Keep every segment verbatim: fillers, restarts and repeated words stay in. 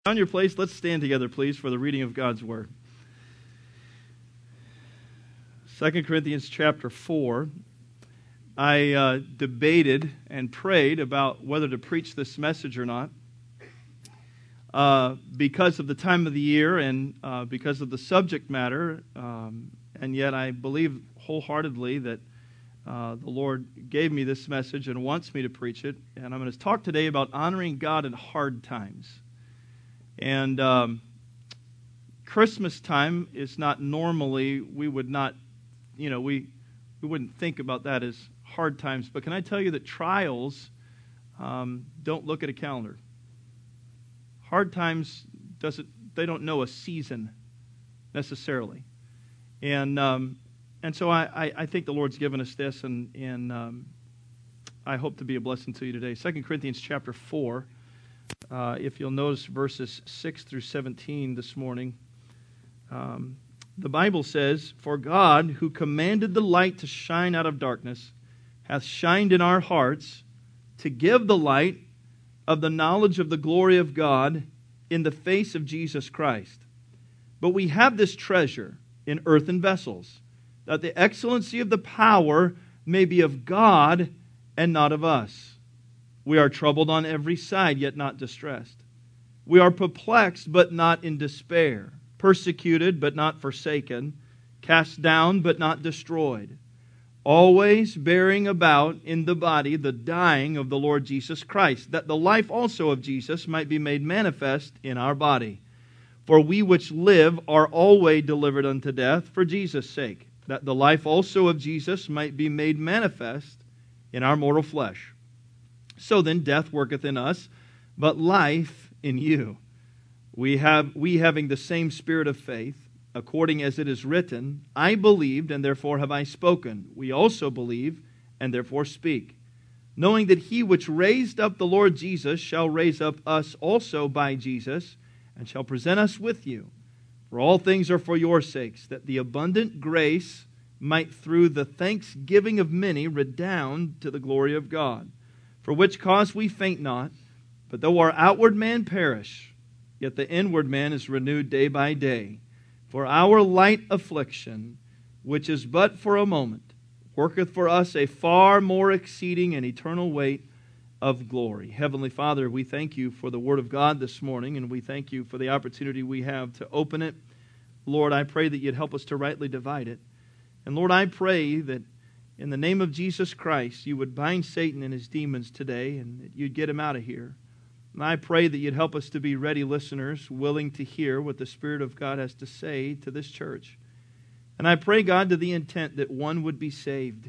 On your place, let's stand together, please, for the reading of God's Word. Second Corinthians chapter four. I uh, debated and prayed about whether to preach this message or not uh, because of the time of the year and uh, because of the subject matter. Um, and yet I believe wholeheartedly that uh, the Lord gave me this message and wants me to preach it. And I'm going to talk today about honoring God in hard times. And um, Christmas time is not normally, we would not, you know, we we wouldn't think about that as hard times. But can I tell you that trials um, don't look at a calendar. Hard times, doesn't they don't know a season necessarily. And um, and so I, I, I think the Lord's given us this, and, and um, I hope to be a blessing to you today. Second Corinthians chapter four. Uh, if you'll notice verses six through seventeen this morning, um, the Bible says, "For God, who commanded the light to shine out of darkness, hath shined in our hearts to give the light of the knowledge of the glory of God in the face of Jesus Christ. But we have this treasure in earthen vessels, that the excellency of the power may be of God and not of us. We are troubled on every side, yet not distressed. We are perplexed, but not in despair. Persecuted, but not forsaken. Cast down, but not destroyed. Always bearing about in the body the dying of the Lord Jesus Christ, that the life also of Jesus might be made manifest in our body. For we which live are always delivered unto death for Jesus' sake, that the life also of Jesus might be made manifest in our mortal flesh. So then death worketh in us, but life in you. We have we having the same spirit of faith, according as it is written, I believed, and therefore have I spoken. We also believe, and therefore speak. Knowing that he which raised up the Lord Jesus shall raise up us also by Jesus, and shall present us with you. For all things are for your sakes, that the abundant grace might through the thanksgiving of many redound to the glory of God. For which cause we faint not, but though our outward man perish, yet the inward man is renewed day by day. For our light affliction, which is but for a moment, worketh for us a far more exceeding and eternal weight of glory." Heavenly Father, we thank you for the Word of God this morning, and we thank you for the opportunity we have to open it. Lord, I pray that you'd help us to rightly divide it. And Lord, I pray that in the name of Jesus Christ, you would bind Satan and his demons today, and that you'd get him out of here. And I pray that you'd help us to be ready listeners, willing to hear what the Spirit of God has to say to this church. And I pray, God, to the intent that one would be saved.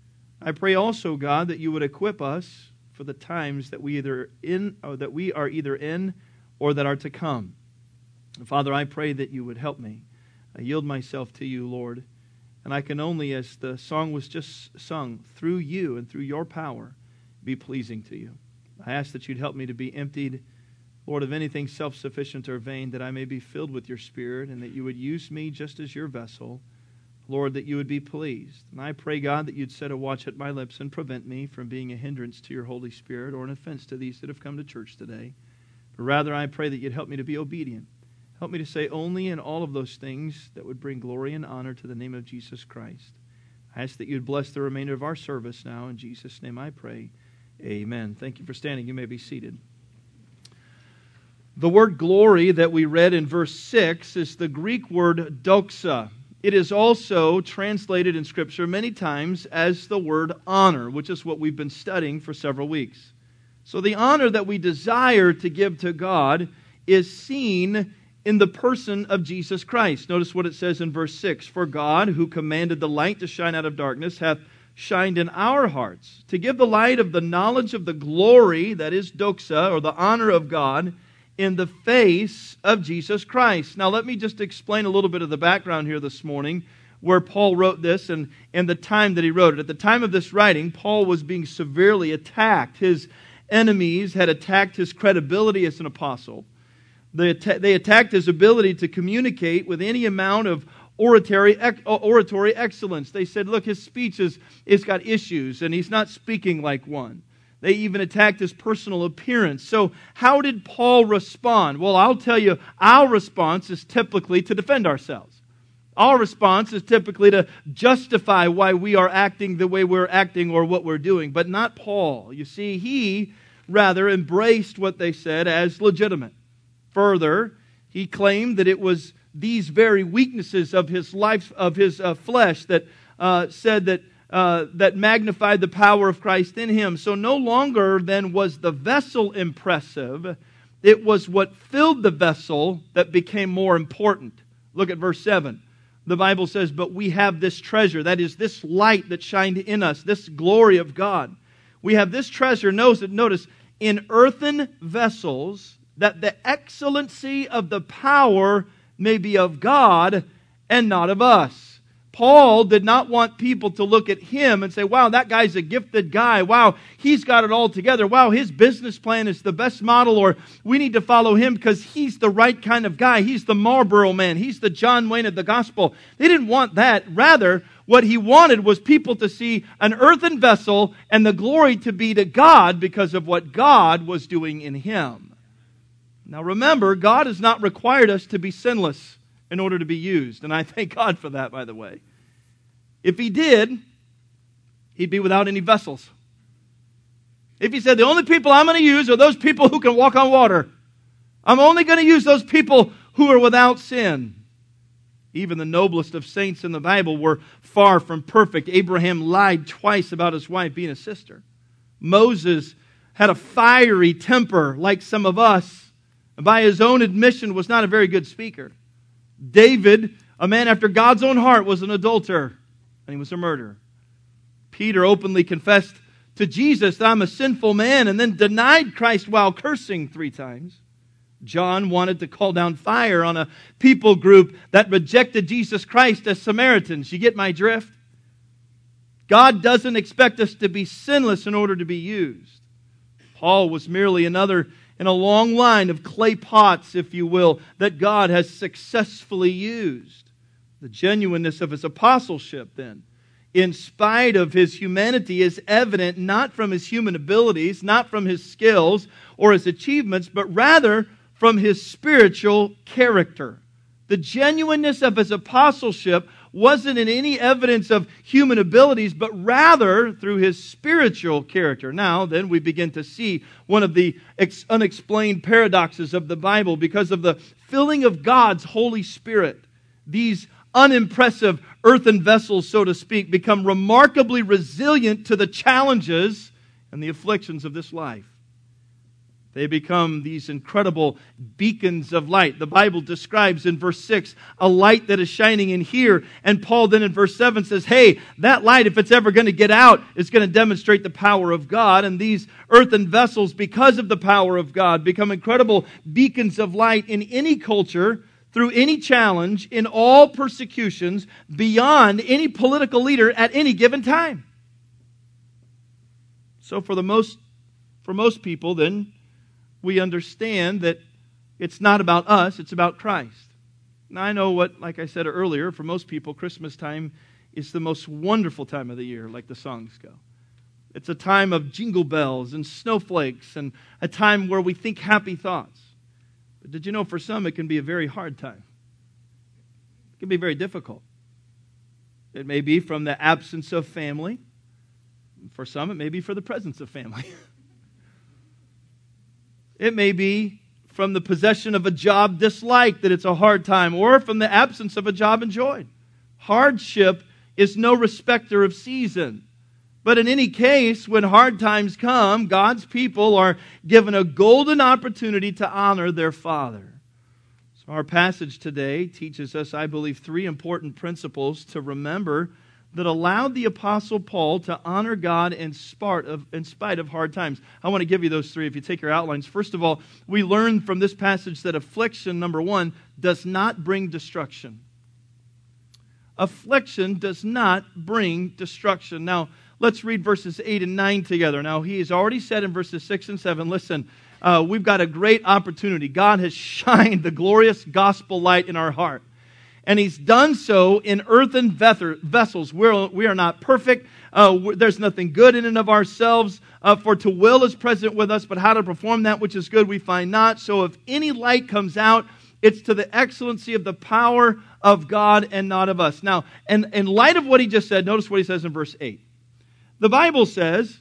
I pray also, God, that you would equip us for the times that we either in or that we are either in or that are to come. And Father, I pray that you would help me. I yield myself to you, Lord. And I can only, as the song was just sung, through you and through your power, be pleasing to you. I ask that you'd help me to be emptied, Lord, of anything self-sufficient or vain, that I may be filled with your Spirit, and that you would use me just as your vessel. Lord, that you would be pleased. And I pray, God, that you'd set a watch at my lips and prevent me from being a hindrance to your Holy Spirit or an offense to these that have come to church today. But rather, I pray that you'd help me to be obedient. Help me to say only in all of those things that would bring glory and honor to the name of Jesus Christ. I ask that you'd bless the remainder of our service now. In Jesus' name I pray. Amen. Thank you for standing. You may be seated. The word glory that we read in verse six is the Greek word doxa. It is also translated in Scripture many times as the word honor, which is what we've been studying for several weeks. So the honor that we desire to give to God is seen in the person of Jesus Christ. Notice what it says in verse six. "For God, who commanded the light to shine out of darkness, hath shined in our hearts, to give the light of the knowledge of the glory," that is doxa, or the honor of God, "in the face of Jesus Christ." Now let me just explain a little bit of the background here this morning, where Paul wrote this and, and the time that he wrote it. At the time of this writing, Paul was being severely attacked. His enemies had attacked his credibility as an apostle. They, att- they attacked his ability to communicate with any amount of oratory, ec- oratory excellence. They said, look, his speech is, is got issues, and he's not speaking like one. They even attacked his personal appearance. So how did Paul respond? Well, I'll tell you, our response is typically to defend ourselves. Our response is typically to justify why we are acting the way we're acting or what we're doing, but not Paul. You see, he rather embraced what they said as legitimate. Further, he claimed that it was these very weaknesses of his life, of his uh, flesh, that uh, said that uh, that magnified the power of Christ in him. So no longer then was the vessel impressive; it was what filled the vessel that became more important. Look at verse seven. The Bible says, "But we have this treasure," that is, this light that shined in us, this glory of God. We have this treasure, notice, in earthen vessels, that the excellency of the power may be of God and not of us. Paul did not want people to look at him and say, wow, that guy's a gifted guy. Wow, he's got it all together. Wow, his business plan is the best model, or we need to follow him because he's the right kind of guy. He's the Marlboro man. He's the John Wayne of the gospel. They didn't want that. Rather, what he wanted was people to see an earthen vessel and the glory to be to God because of what God was doing in him. Now remember, God has not required us to be sinless in order to be used. And I thank God for that, by the way. If He did, He'd be without any vessels. If He said, the only people I'm going to use are those people who can walk on water. I'm only going to use those people who are without sin. Even the noblest of saints in the Bible were far from perfect. Abraham lied twice about his wife being a sister. Moses had a fiery temper like some of us, and by his own admission was not a very good speaker. David, a man after God's own heart, was an adulterer, and he was a murderer. Peter openly confessed to Jesus that I'm a sinful man, and then denied Christ while cursing three times. John wanted to call down fire on a people group that rejected Jesus Christ as Samaritans. You get my drift? God doesn't expect us to be sinless in order to be used. Paul was merely another in a long line of clay pots, if you will, that God has successfully used. The genuineness of his apostleship, then, in spite of his humanity, is evident not from his human abilities, not from his skills or his achievements, but rather from his spiritual character. The genuineness of his apostleship wasn't in any evidence of human abilities, but rather through his spiritual character. Now, then, we begin to see one of the ex- unexplained paradoxes of the Bible. Because of the filling of God's Holy Spirit, these unimpressive earthen vessels, so to speak, become remarkably resilient to the challenges and the afflictions of this life. They become these incredible beacons of light. The Bible describes in verse six a light that is shining in here. And Paul then in verse seven says, hey, that light, if it's ever going to get out, is going to demonstrate the power of God. And these earthen vessels, because of the power of God, become incredible beacons of light in any culture, through any challenge, in all persecutions, beyond any political leader at any given time. So for the most, for most people, then, we understand that it's not about us, it's about Christ. Now I know what, like I said earlier, for most people, Christmas time is the most wonderful time of the year, like the songs go. It's a time of jingle bells and snowflakes and a time where we think happy thoughts. But did you know for some it can be a very hard time? It can be very difficult. It may be from the absence of family. For some, it may be for the presence of family. It may be from the possession of a job disliked that it's a hard time, or from the absence of a job enjoyed. Hardship is no respecter of season. But in any case, when hard times come, God's people are given a golden opportunity to honor their Father. So our passage today teaches us, I believe, three important principles to remember that allowed the Apostle Paul to honor God in spite of, in spite of hard times. I want to give you those three if you take your outlines. First of all, we learn from this passage that affliction, number one, does not bring destruction. Affliction does not bring destruction. Now, let's read verses eight and nine together. Now, he has already said in verses six and seven, listen, uh, we've got a great opportunity. God has shined the glorious gospel light in our heart. And He's done so in earthen vessels. We're, we are not perfect. Uh, there's nothing good in and of ourselves. Uh, for to will is present with us, but how to perform that which is good we find not. So if any light comes out, it's to the excellency of the power of God and not of us. Now, in, in light of what he just said, notice what he says in verse eight. The Bible says,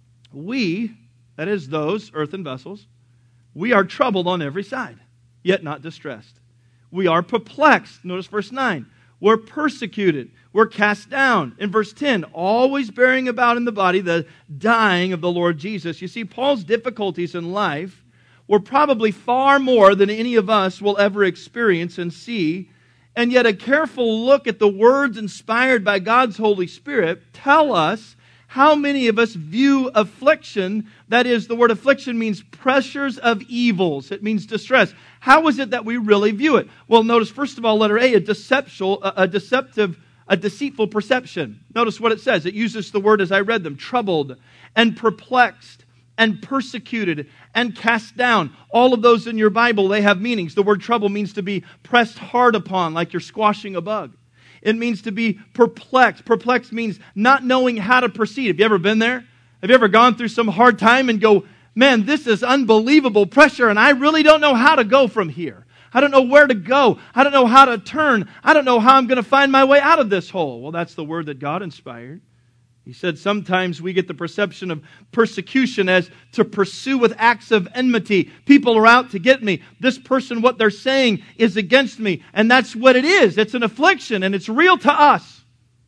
we, that is those earthen vessels, we are troubled on every side, yet not distressed. We are perplexed. Notice verse nine. We're persecuted. We're cast down. In verse ten, always bearing about in the body the dying of the Lord Jesus. You see, Paul's difficulties in life were probably far more than any of us will ever experience and see. And yet a careful look at the words inspired by God's Holy Spirit tell us how many of us view affliction. That is, the word affliction means pressures of evils. It means distress. How is it that we really view it? Well, notice, first of all, letter A, a deceptual, a deceptive, a deceitful perception. Notice what it says. It uses the word as I read them, troubled and perplexed and persecuted and cast down. All of those in your Bible, they have meanings. The word trouble means to be pressed hard upon, like you're squashing a bug. It means to be perplexed. Perplexed means not knowing how to proceed. Have you ever been there? Have you ever gone through some hard time and go, man, this is unbelievable pressure and I really don't know how to go from here. I don't know where to go. I don't know how to turn. I don't know how I'm going to find my way out of this hole. Well, that's the word that God inspired. He said sometimes we get the perception of persecution as to pursue with acts of enmity. People are out to get me. This person, what they're saying is against me. And that's what it is. It's an affliction and it's real to us.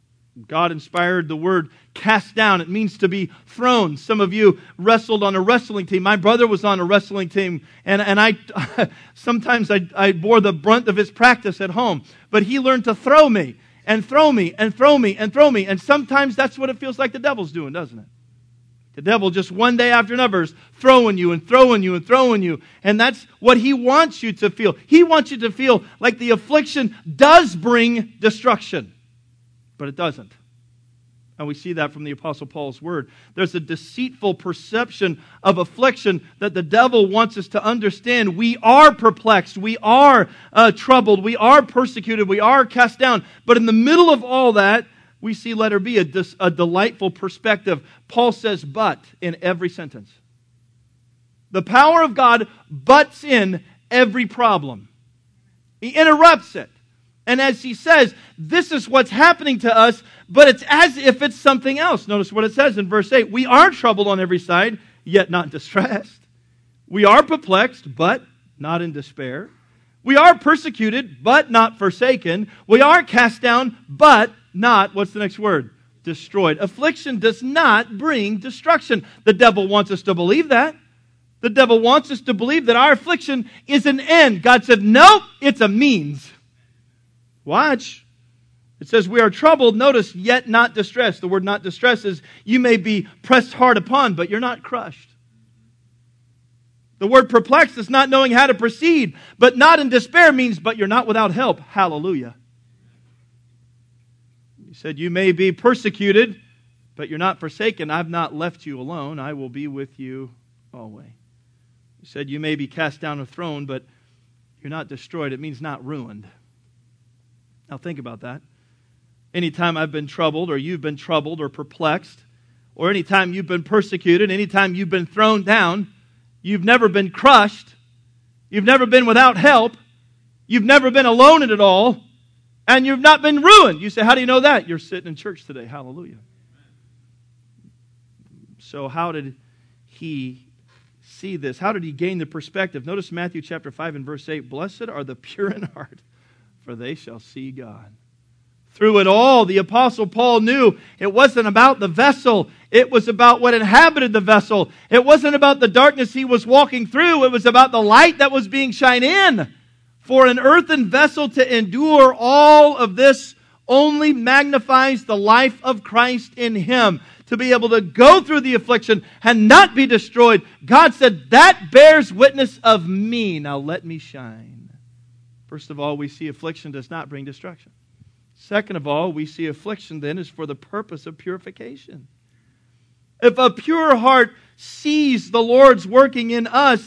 God inspired the word cast down. It means to be thrown. Some of you wrestled on a wrestling team. My brother was on a wrestling team. And, and I sometimes I, I bore the brunt of his practice at home. But he learned to throw me. And throw me, and throw me, and throw me. And sometimes that's what it feels like the devil's doing, doesn't it? The devil just one day after another is throwing you and throwing you and throwing you. And that's what he wants you to feel. He wants you to feel like the affliction does bring destruction. But it doesn't. And we see that from the Apostle Paul's word. There's a deceitful perception of affliction that the devil wants us to understand. We are perplexed. We are uh, troubled. We are persecuted. We are cast down. But in the middle of all that, we see letter B, a, dis, a delightful perspective. Paul says but in every sentence. The power of God butts in every problem. He interrupts it. And as he says, this is what's happening to us, but it's as if it's something else. Notice what it says in verse eight. We are troubled on every side, yet not distressed. We are perplexed, but not in despair. We are persecuted, but not forsaken. We are cast down, but not, what's the next word? Destroyed. Affliction does not bring destruction. The devil wants us to believe that. The devil wants us to believe that our affliction is an end. God said, nope, it's a means. Watch. It says we are troubled, notice, yet not distressed. The word not distressed is you may be pressed hard upon, but you're not crushed. The word perplexed is not knowing how to proceed, but not in despair means, but you're not without help. Hallelujah. He said you may be persecuted, but you're not forsaken. I've not left you alone. I will be with you always. He said you may be cast down or thrown, but you're not destroyed. It means not ruined. Now think about that. Anytime I've been troubled, or you've been troubled or perplexed, or anytime you've been persecuted, anytime you've been thrown down, you've never been crushed, you've never been without help, you've never been alone in it all, and you've not been ruined. You say, how do you know that? You're sitting in church today. Hallelujah. So how did he see this? How did he gain the perspective? Notice Matthew chapter five and verse eight. Blessed are the pure in heart, for they shall see God. Through it all, the Apostle Paul knew it wasn't about the vessel. It was about what inhabited the vessel. It wasn't about the darkness he was walking through. It was about the light that was being shined in. For an earthen vessel to endure all of this only magnifies the life of Christ in him. To be able to go through the affliction and not be destroyed. God said, that bears witness of me. Now let me shine. First of all, we see affliction does not bring destruction. Second of all, we see affliction then is for the purpose of purification. If a pure heart sees the Lord's working in us,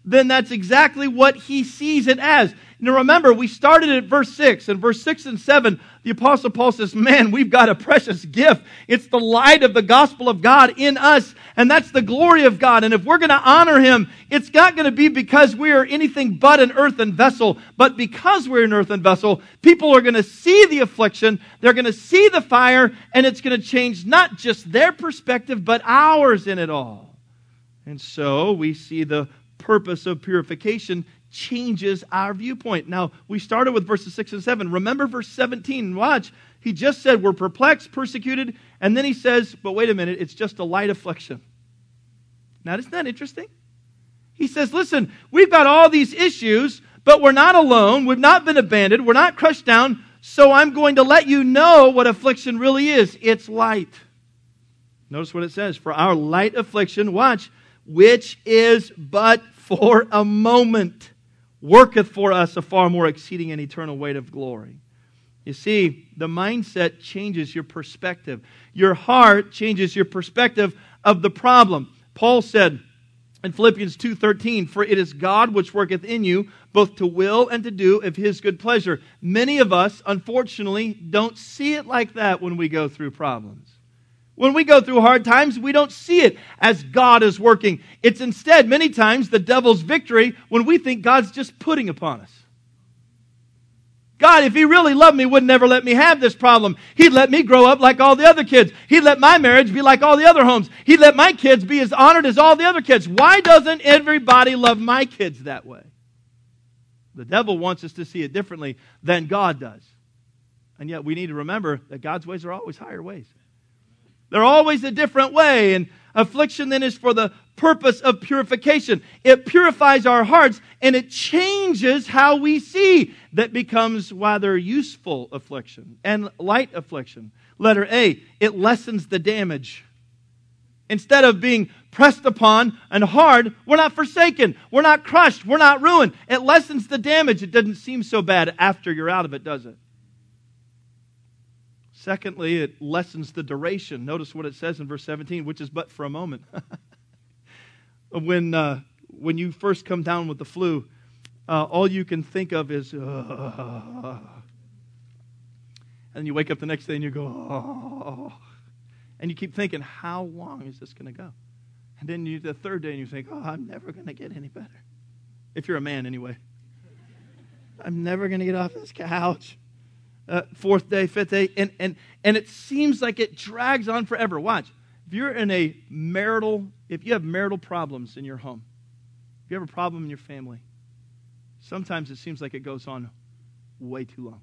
then that's exactly what he sees it as. Now remember, we started at verse six. In verse six and seven, the Apostle Paul says, man, we've got a precious gift. It's the light of the gospel of God in us, and that's the glory of God. And if we're going to honor Him, it's not going to be because we are anything but an earthen vessel, but because we're an earthen vessel, people are going to see the affliction, they're going to see the fire, and it's going to change not just their perspective, but ours in it all. And so we see the purpose of purification changes our viewpoint. Now, we started with verses six and seven. Remember verse seventeen. Watch. He just said we're perplexed, persecuted, and then he says, but wait a minute, it's just a light affliction. Now, isn't that interesting? He says, listen, we've got all these issues, but we're not alone. We've not been abandoned. We're not crushed down. So I'm going to let you know what affliction really is. It's light. Notice what it says. For our light affliction, watch, which is but for a moment, worketh for us a far more exceeding and eternal weight of glory. You see, the mindset changes your perspective. Your heart changes your perspective of the problem. Paul said in Philippians two thirteen, for it is God which worketh in you, both to will and to do of His good pleasure. Many of us, unfortunately, don't see it like that when we go through problems. When we go through hard times, we don't see it as God is working. It's instead, many times, the devil's victory when we think God's just putting upon us. God, if He really loved me, would never let me have this problem. He'd let me grow up like all the other kids. He'd let my marriage be like all the other homes. He'd let my kids be as honored as all the other kids. Why doesn't everybody love my kids that way? The devil wants us to see it differently than God does. And yet we need to remember that God's ways are always higher ways. They're always a different way. And affliction then is for the purpose of purification. It purifies our hearts and it changes how we see. That becomes rather useful affliction and light affliction. Letter A, it lessens the damage. Instead of being pressed upon and hard, we're not forsaken. We're not crushed. We're not ruined. It lessens the damage. It doesn't seem so bad after you're out of it, does it? Secondly, it lessens the duration. Notice what it says in verse seventeen, which is but for a moment. when uh, when you first come down with the flu, uh, all you can think of is, uh, and you wake up the next day and you go, oh, and you keep thinking, how long is this going to go? And then you the third day and you think, oh, I'm never going to get any better. If you're a man, anyway. I'm never going to get off this couch. Uh, fourth day, fifth day, and, and, and it seems like it drags on forever. Watch. If you're in a marital, if you have marital problems in your home, if you have a problem in your family, sometimes it seems like it goes on way too long.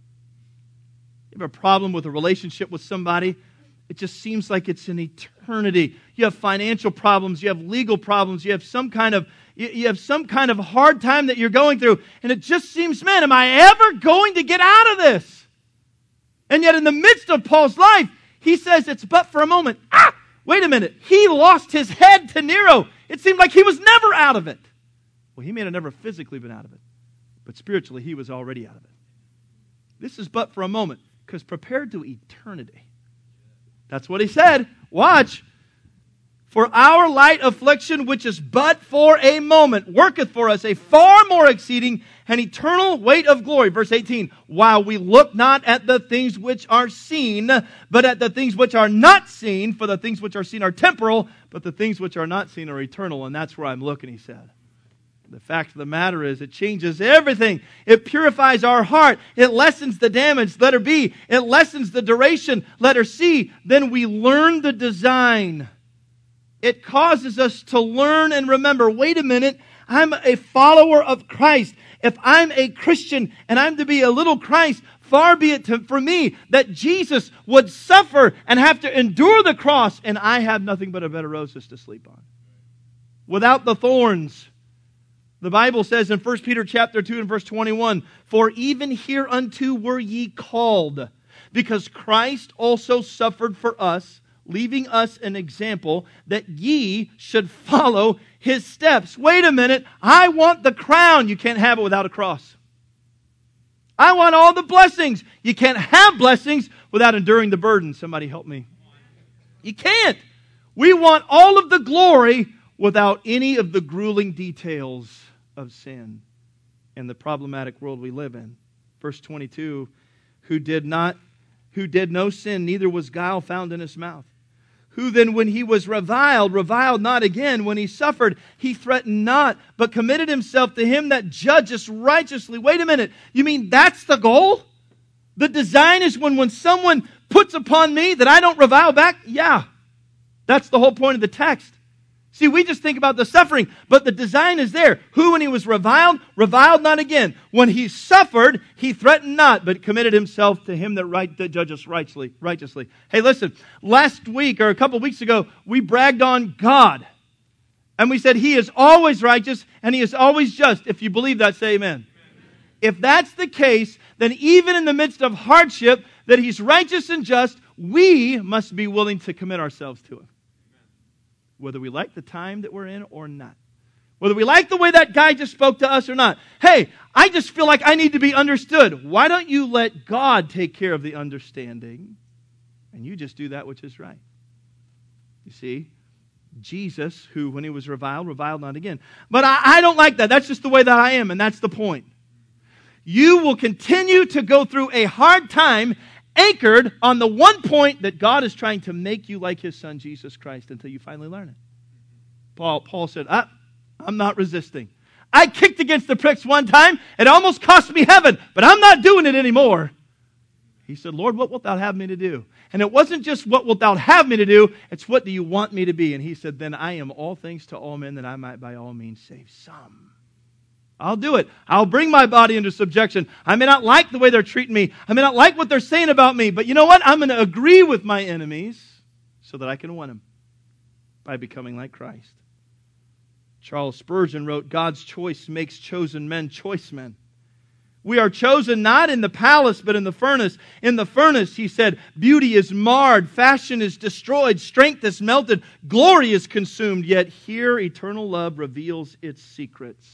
You have a problem with a relationship with somebody, it just seems like it's an eternity. You have financial problems, you have legal problems, you have some kind of you have some kind of hard time that you're going through, and it just seems, man, am I ever going to get out of this? And yet in the midst of Paul's life, he says it's but for a moment. Ah, wait a minute. He lost his head to Nero. It seemed like he was never out of it. Well, he may have never physically been out of it, but spiritually he was already out of it. This is but for a moment, because prepared to eternity. That's what he said. Watch. For our light affliction, which is but for a moment, worketh for us a far more exceeding and eternal weight of glory. Verse eighteen, while we look not at the things which are seen, but at the things which are not seen, for the things which are seen are temporal, but the things which are not seen are eternal. And that's where I'm looking, he said. The fact of the matter is, it changes everything. It purifies our heart. It lessens the damage. Letter B. It lessens the duration. Letter C. Then we learn the design. It causes us to learn and remember, wait a minute, I'm a follower of Christ. If I'm a Christian and I'm to be a little Christ, far be it to, for me that Jesus would suffer and have to endure the cross, and I have nothing but a bed of roses to sleep on. Without the thorns. The Bible says in First Peter chapter two and verse twenty-one, for even hereunto were ye called, because Christ also suffered for us, leaving us an example that ye should follow His steps. Wait a minute. I want the crown. You can't have it without a cross. I want all the blessings. You can't have blessings without enduring the burden. Somebody help me. You can't. We want all of the glory without any of the grueling details of sin and the problematic world we live in. Verse twenty-two, who did not, who did no sin, neither was guile found in his mouth. Who then, when he was reviled, reviled not again. When he suffered, he threatened not, but committed himself to him that judges righteously. Wait a minute. You mean that's the goal? The design is when, when someone puts upon me that I don't revile back? Yeah. That's the whole point of the text. See, we just think about the suffering, but the design is there. Who, when he was reviled, reviled not again. When he suffered, he threatened not, but committed himself to him that, right, that judges righteously, righteously. Hey, listen, last week or a couple weeks ago, we bragged on God. And we said he is always righteous and he is always just. If you believe that, say amen. Amen. If that's the case, then even in the midst of hardship, that he's righteous and just, we must be willing to commit ourselves to him. Whether we like the time that we're in or not. Whether we like the way that guy just spoke to us or not. Hey, I just feel like I need to be understood. Why don't you let God take care of the understanding and you just do that which is right? You see, Jesus, who when he was reviled, reviled not again. But I, I don't like that. That's just the way that I am, and that's the point. You will continue to go through a hard time anchored on the one point that God is trying to make you like his son, Jesus Christ, until you finally learn it. Paul, Paul said, ah, I'm not resisting. I kicked against the pricks one time. It almost cost me heaven, but I'm not doing it anymore. He said, Lord, what wilt thou have me to do? And it wasn't just what wilt thou have me to do, it's what do you want me to be? And he said, then I am all things to all men, that I might by all means save some. I'll do it. I'll bring my body into subjection. I may not like the way they're treating me. I may not like what they're saying about me. But you know what? I'm going to agree with my enemies so that I can win them by becoming like Christ. Charles Spurgeon wrote, God's choice makes chosen men choice men. We are chosen not in the palace, but in the furnace. In the furnace, he said, beauty is marred, fashion is destroyed, strength is melted, glory is consumed. Yet here eternal love reveals its secrets.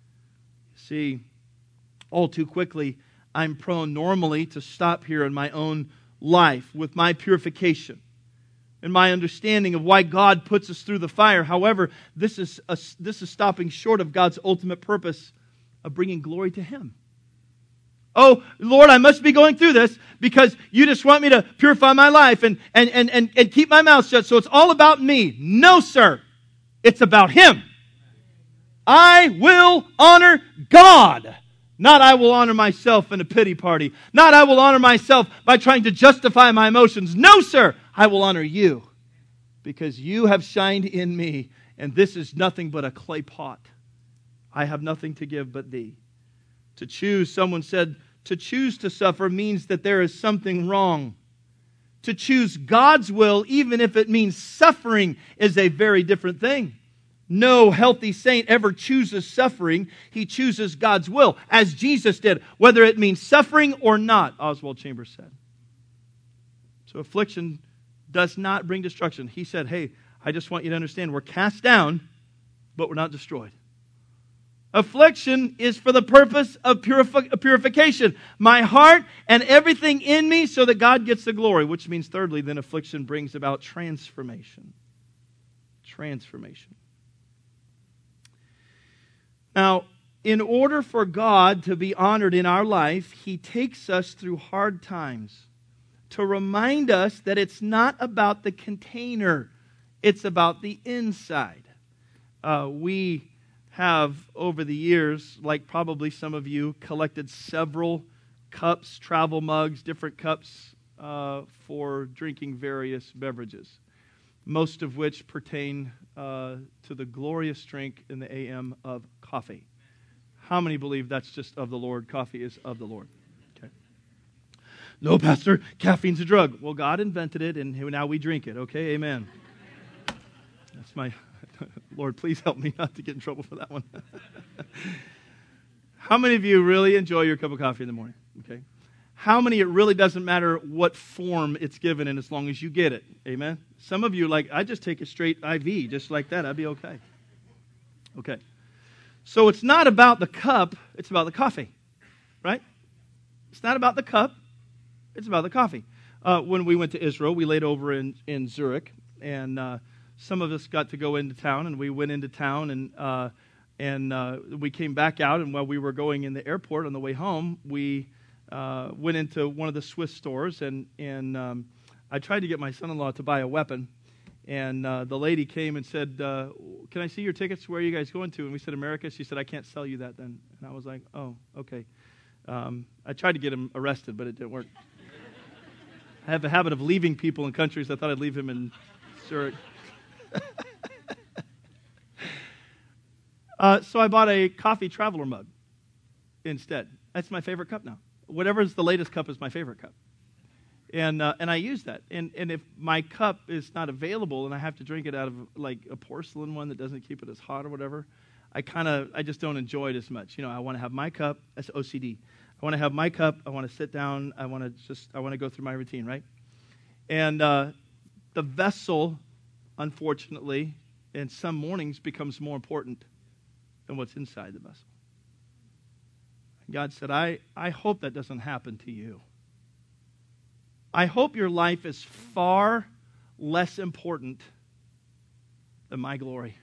See, all too quickly, I'm prone normally to stop here in my own life with my purification and my understanding of why God puts us through the fire. However, this is a, this is stopping short of God's ultimate purpose of bringing glory to him. Oh, Lord, I must be going through this because you just want me to purify my life and, and, and, and, and keep my mouth shut, so it's all about me. No, sir. It's about him. I will honor God. Not I will honor myself in a pity party. Not I will honor myself by trying to justify my emotions. No, sir. I will honor you because you have shined in me, and this is nothing but a clay pot. I have nothing to give but thee. To choose, someone said, to choose to suffer means that there is something wrong. To choose God's will, even if it means suffering, is a very different thing. No healthy saint ever chooses suffering. He chooses God's will, as Jesus did, whether it means suffering or not, Oswald Chambers said. So affliction does not bring destruction. He said, hey, I just want you to understand, we're cast down, but we're not destroyed. Affliction is for the purpose of purifi- purification. My heart and everything in me so that God gets the glory, which means thirdly, then affliction brings about transformation. Transformation. Now, in order for God to be honored in our life, He takes us through hard times to remind us that it's not about the container, it's about the inside. Uh, we have, over the years, like probably some of you, collected several cups, travel mugs, different cups uh, for drinking various beverages, most of which pertain uh, to the glorious drink in the A M of coffee. How many believe that's just of the Lord? Coffee is of the Lord. Okay. No, Pastor, caffeine's a drug. Well, God invented it, and now we drink it. Okay, amen. That's my... Lord, please help me not to get in trouble for that one. How many of you really enjoy your cup of coffee in the morning? Okay. How many it really doesn't matter what form it's given in as long as you get it? Amen? Some of you are like, I just take a straight I V, just like that. I'd be okay. Okay. So it's not about the cup, it's about the coffee. Right? It's not about the cup, it's about the coffee. Uh, when we went to Israel, we laid over in, in Zurich, and... Uh, Some of us got to go into town, and we went into town, and uh, and uh, we came back out, and while we were going in the airport on the way home, we uh, went into one of the Swiss stores, and, and um, I tried to get my son-in-law to buy a weapon. And uh, the lady came and said, uh, can I see your tickets? Where are you guys going to? And we said, America. She said, I can't sell you that then. And I was like, oh, okay. Um, I tried to get him arrested, but it didn't work. I have a habit of leaving people in countries. I thought I'd leave him in Zurich. uh, so I bought a coffee traveler mug instead. That's my favorite cup now. Whatever is the latest cup is my favorite cup. And uh, and I use that. And and if my cup is not available and I have to drink it out of like a porcelain one that doesn't keep it as hot or whatever, I kind of, I just don't enjoy it as much. You know, I want to have my cup. That's O C D. I want to have my cup. I want to sit down. I want to just, I want to go through my routine, right? And uh, the vessel, unfortunately, in some mornings becomes more important than what's inside the vessel. God said, I, I hope that doesn't happen to you. I hope your life is far less important than my glory.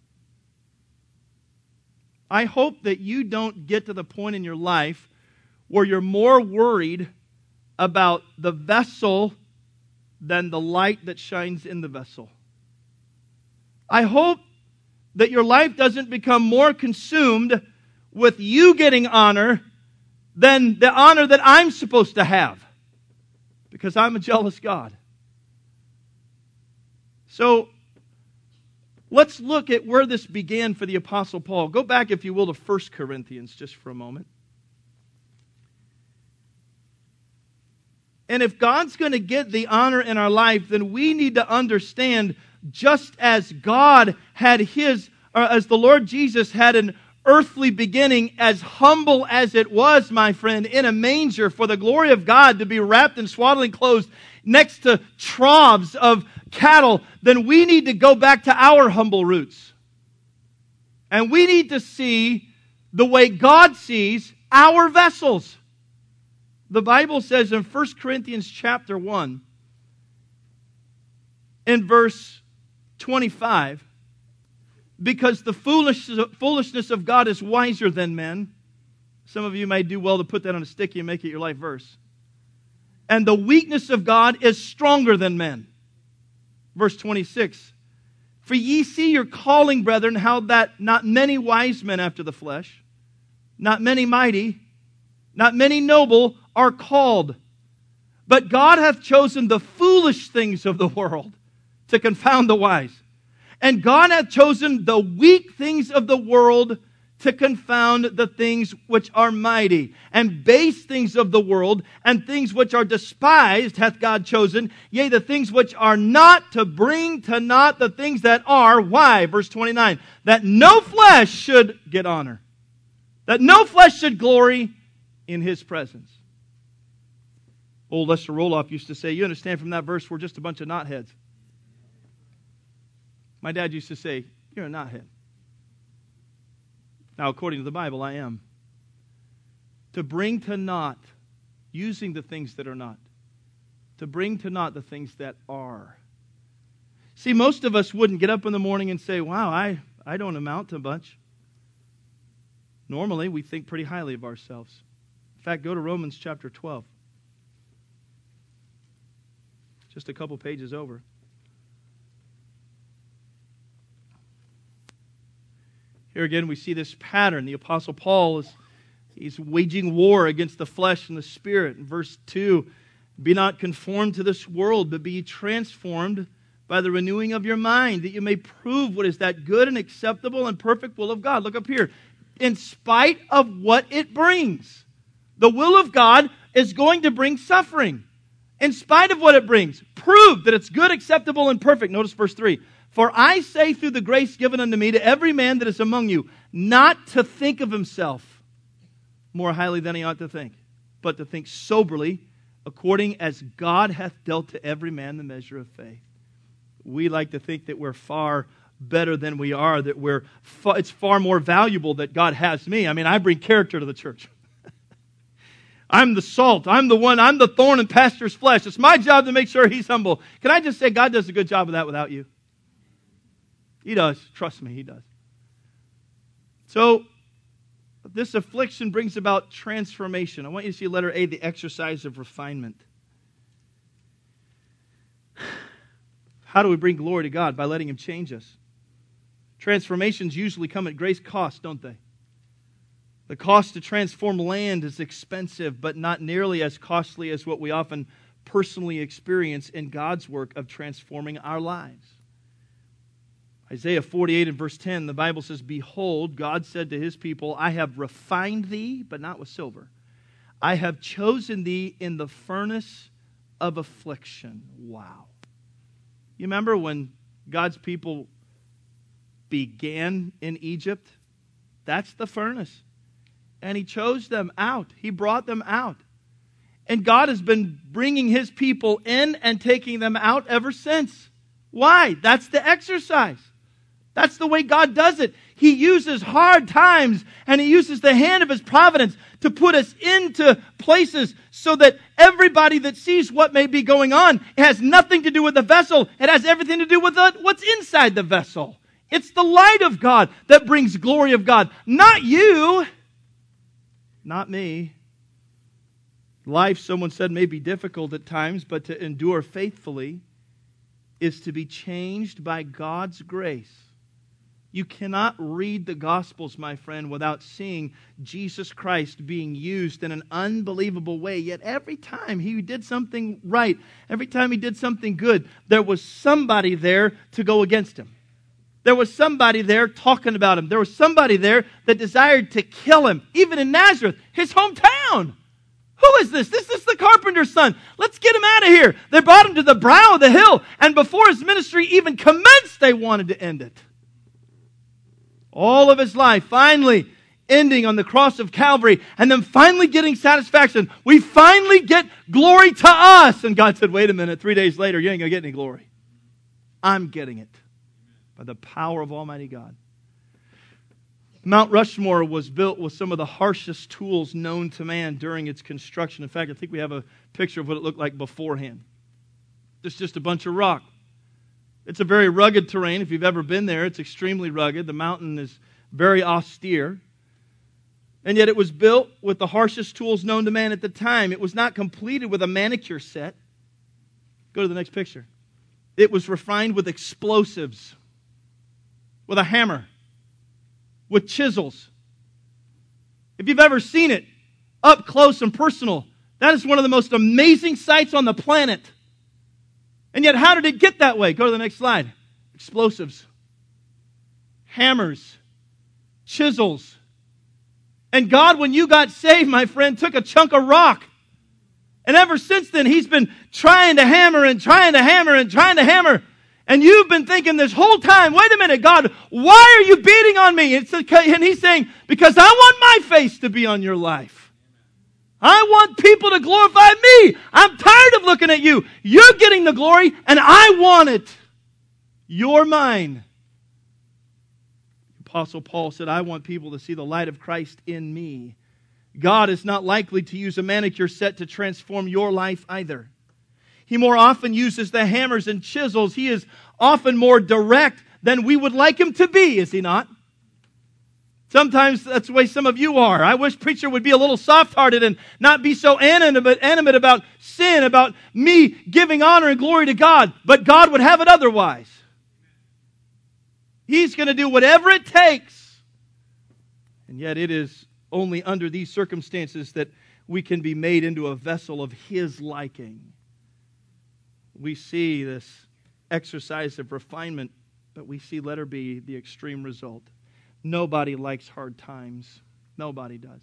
I hope that you don't get to the point in your life where you're more worried about the vessel than the light that shines in the vessel. I hope that your life doesn't become more consumed with you getting honor than the honor that I'm supposed to have. Because I'm a jealous God. So, let's look at where this began for the Apostle Paul. Go back, if you will, to First Corinthians just for a moment. And if God's going to get the honor in our life, then we need to understand, just as God had His, or as the Lord Jesus had an earthly beginning, as humble as it was, my friend, in a manger for the glory of God to be wrapped in swaddling clothes next to troughs of cattle, then we need to go back to our humble roots. And we need to see the way God sees our vessels. The Bible says in First Corinthians chapter one, in verse twenty-five, because the foolishness of God is wiser than men. Some of you may do well to put that on a sticky and make it your life verse. And the weakness of God is stronger than men. Verse twenty-six. For ye see your calling, brethren, how that not many wise men after the flesh, not many mighty, not many noble are called. But God hath chosen the foolish things of the world to confound the wise. And God hath chosen the weak things of the world to confound the things which are mighty. And base things of the world and things which are despised hath God chosen, yea, the things which are not, to bring to naught the things that are. Why? Verse twenty-nine. That no flesh should get honor. That no flesh should glory in His presence. Old Lester Roloff used to say, you understand from that verse, we're just a bunch of knotheads. My dad used to say, you're a knothead. Now, according to the Bible, I am. To bring to naught, using the things that are not. To bring to naught the things that are. See, most of us wouldn't get up in the morning and say, wow, I, I don't amount to much. Normally, we think pretty highly of ourselves. In fact, go to Romans chapter twelve. Just a couple pages over. Here again, we see this pattern. The Apostle Paul is he's waging war against the flesh and the spirit. In verse two, be not conformed to this world, but be transformed by the renewing of your mind, that you may prove what is that good and acceptable and perfect will of God. Look up here. In spite of what it brings, the will of God is going to bring suffering. In spite of what it brings, prove that it's good, acceptable, and perfect. Notice verse three. For I say through the grace given unto me to every man that is among you, not to think of himself more highly than he ought to think, but to think soberly, according as God hath dealt to every man the measure of faith. We like to think that we're far better than we are, that we're far, it's far more valuable that God has me. I mean, I bring character to the church. I'm the salt. I'm the one. I'm the thorn in pastor's flesh. It's my job to make sure he's humble. Can I just say God does a good job of that without you? He does. Trust me, He does. So, this affliction brings about transformation. I want you to see letter A, the exercise of refinement. How do we bring glory to God? By letting Him change us. Transformations usually come at great cost, don't they? The cost to transform land is expensive, but not nearly as costly as what we often personally experience in God's work of transforming our lives. Isaiah forty-eight and verse ten, the Bible says, "Behold, God said to His people, I have refined thee, but not with silver. I have chosen thee in the furnace of affliction." Wow. You remember when God's people began in Egypt? That's the furnace. And He chose them out. He brought them out. And God has been bringing His people in and taking them out ever since. Why? That's the exercise. That's the way God does it. He uses hard times and He uses the hand of His providence to put us into places so that everybody that sees what may be going on, it has nothing to do with the vessel. It has everything to do with the, what's inside the vessel. It's the light of God that brings glory of God. Not you. Not me. Life, someone said, may be difficult at times, but to endure faithfully is to be changed by God's grace. You cannot read the Gospels, my friend, without seeing Jesus Christ being used in an unbelievable way. Yet every time He did something right, every time He did something good, there was somebody there to go against Him. There was somebody there talking about Him. There was somebody there that desired to kill Him, even in Nazareth, His hometown. Who is this? This is the carpenter's son. Let's get him out of here. They brought Him to the brow of the hill, and before His ministry even commenced, they wanted to end it. All of His life, finally ending on the cross of Calvary, and then finally getting satisfaction. We finally get glory to us. And God said, wait a minute, three days later, you ain't going to get any glory. I'm getting it by the power of Almighty God. Mount Rushmore was built with some of the harshest tools known to man during its construction. In fact, I think we have a picture of what it looked like beforehand. It's just a bunch of rock. It's a very rugged terrain. If you've ever been there, it's extremely rugged. The mountain is very austere. And yet it was built with the harshest tools known to man at the time. It was not completed with a manicure set. Go to the next picture. It was refined with explosives, with a hammer, with chisels. If you've ever seen it up close and personal, that is one of the most amazing sights on the planet. And yet, how did it get that way? Go to the next slide. Explosives, hammers, chisels. And God, when you got saved, my friend, took a chunk of rock. And ever since then, He's been trying to hammer and trying to hammer and trying to hammer. And you've been thinking this whole time, wait a minute, God, why are you beating on me? It's okay. And He's saying, because I want my face to be on your life. I want people to glorify me. I'm tired of looking at you. You're getting the glory, and I want it. You're mine. Apostle Paul said, I want people to see the light of Christ in me. God is not likely to use a manicure set to transform your life either. He more often uses the hammers and chisels. He is often more direct than we would like Him to be, is He not? Sometimes that's the way some of you are. I wish preacher would be a little soft-hearted and not be so animate, animate about sin, about me giving honor and glory to God. But God would have it otherwise. He's going to do whatever it takes. And yet it is only under these circumstances that we can be made into a vessel of His liking. We see this exercise of refinement, but we see, letter B, the extreme result. Nobody likes hard times. Nobody does.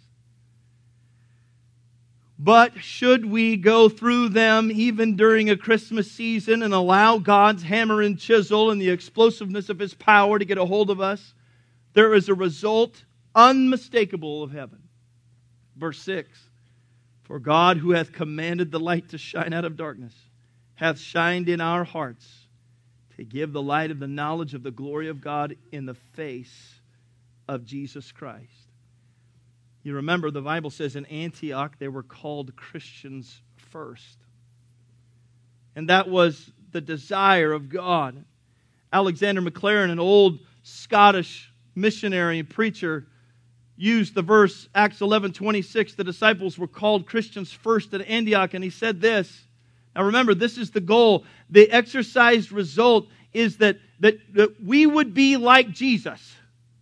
But should we go through them even during a Christmas season and allow God's hammer and chisel and the explosiveness of His power to get a hold of us, there is a result unmistakable of heaven. Verse six, for God who hath commanded the light to shine out of darkness hath shined in our hearts to give the light of the knowledge of the glory of God in the face of Jesus Christ. You remember the Bible says in Antioch they were called Christians first. And that was the desire of God. Alexander Maclaren, an old Scottish missionary and preacher, used the verse Acts eleven twenty-six. The disciples were called Christians first at Antioch, and he said this. Now remember, this is the goal. The exercised result is that, that, that we would be like Jesus.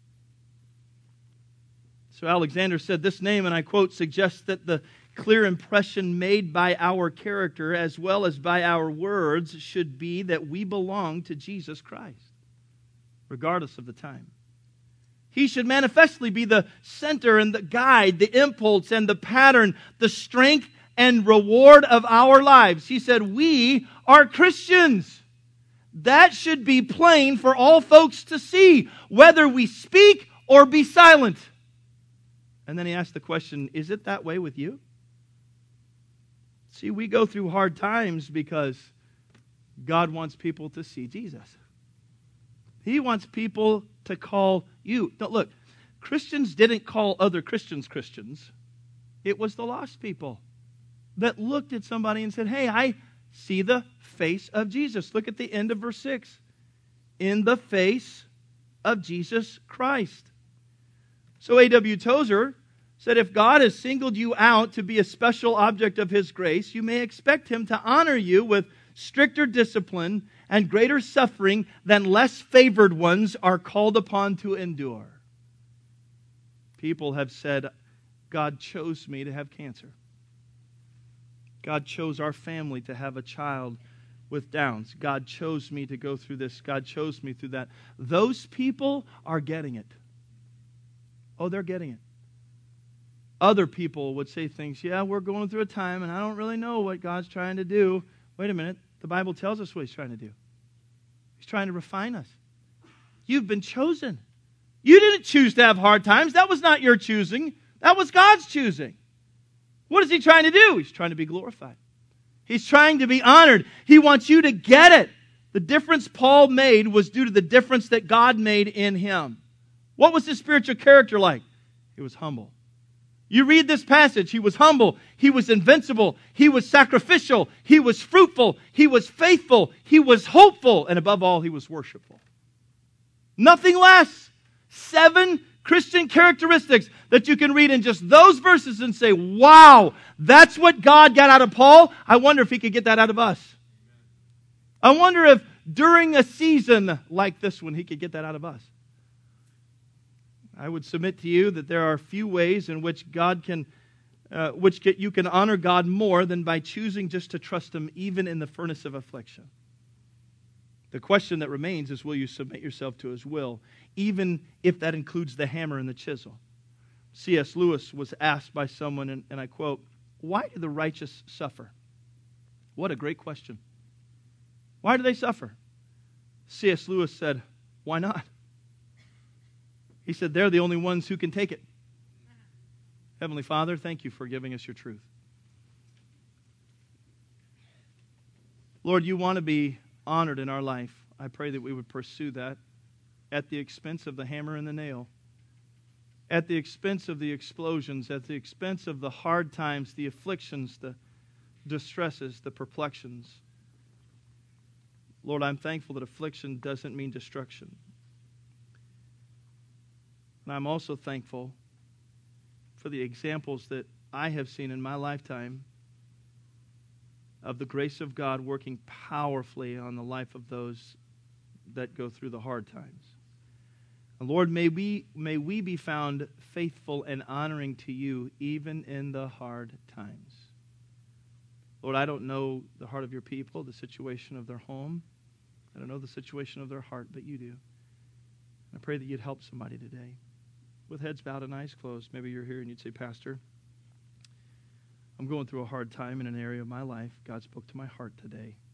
So Alexander said, this name, and I quote, suggests that the clear impression made by our character as well as by our words should be that we belong to Jesus Christ, regardless of the time. He should manifestly be the center and the guide, the impulse and the pattern, the strength and reward of our lives. He said, we are Christians. That should be plain for all folks to see, whether we speak or be silent. And then he asked the question, is it that way with you? See, we go through hard times because God wants people to see Jesus. He wants people to call you. Now, look, Christians didn't call other Christians Christians. It was the lost people that looked at somebody and said, hey, I see the face of Jesus. Look at the end of verse six. In the face of Jesus Christ. So A W Tozer said, if God has singled you out to be a special object of His grace, you may expect Him to honor you with stricter discipline and greater suffering than less favored ones are called upon to endure. People have said, God chose me to have cancer. God chose our family to have a child with Downs. God chose me to go through this. God chose me through that. Those people are getting it. Oh, they're getting it. Other people would say things, yeah, we're going through a time and I don't really know what God's trying to do. Wait a minute. The Bible tells us what He's trying to do. He's trying to refine us. You've been chosen. You didn't choose to have hard times. That was not your choosing. That was God's choosing. What is He trying to do? He's trying to be glorified. He's trying to be honored. He wants you to get it. The difference Paul made was due to the difference that God made in him. What was his spiritual character like? He was humble. You read this passage, he was humble, he was invincible, he was sacrificial, he was fruitful, he was faithful, he was hopeful, and above all, he was worshipful. Nothing less. Seven Christian characteristics that you can read in just those verses and say, wow, that's what God got out of Paul. I wonder if He could get that out of us. I wonder if during a season like this one, He could get that out of us. I would submit to you that there are few ways in which God can, uh, which get, you can honor God more than by choosing just to trust Him even in the furnace of affliction. The question that remains is, will you submit yourself to His will, even if that includes the hammer and the chisel? C S Lewis was asked by someone, and, and I quote, why do the righteous suffer? What a great question. Why do they suffer? C S Lewis said, why not? He said, they're the only ones who can take it. Heavenly Father, thank You for giving us Your truth. Lord, You want to be honored in our life. I pray that we would pursue that at the expense of the hammer and the nail, at the expense of the explosions, at the expense of the hard times, the afflictions, the distresses, the perplexions. Lord, I'm thankful that affliction doesn't mean destruction. And I'm also thankful for the examples that I have seen in my lifetime of the grace of God working powerfully on the life of those that go through the hard times. And Lord, may we, may we be found faithful and honoring to You even in the hard times. Lord, I don't know the heart of Your people, the situation of their home. I don't know the situation of their heart, but You do. I pray that You'd help somebody today. With heads bowed and eyes closed, maybe you're here and you'd say, Pastor, I'm going through a hard time in an area of my life. God spoke to my heart today.